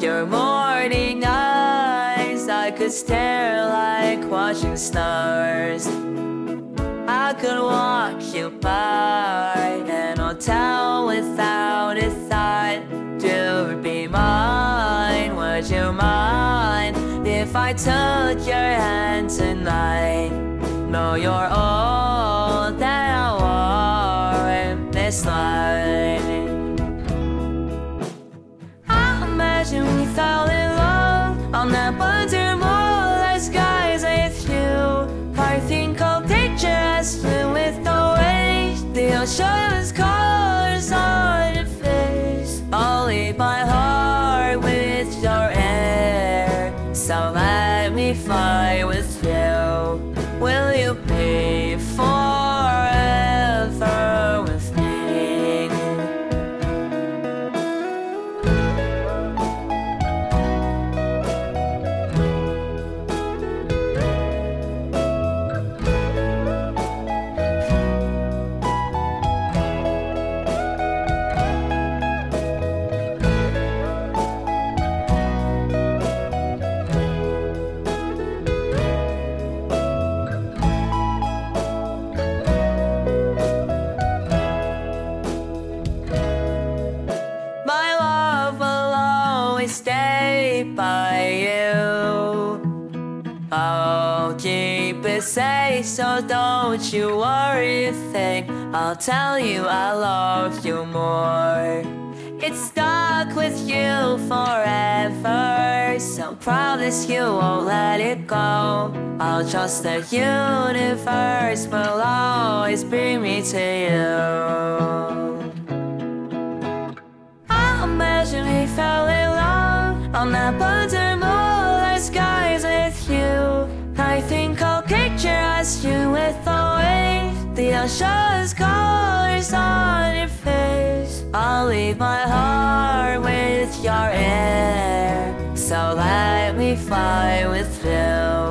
your morning eyes, I could stare like watching stars. I could walk you by an hotel without a thought. You'd be mine, would you mind if I took your hand tonight? No, you're all that I want in this life. I imagine we fell in love on that winter moonlight skies with you. I think I'll picture us with the waves, the ocean's colors on your face. I'll leave my heart with your air, so let me fly with you. Will you be forever with me? Stay by you. I'll keep it safe, so don't you worry a thing. I'll tell you I love you more. It's stuck with you forever, so promise you won't let it go. I'll trust the universe will always bring me to you. I imagine we fell in love on that winter moonlight skies with you. I think I'll picture us you with the waves, the ocean's colors on your face. I'll leave my heart with your air, so let me fly with you.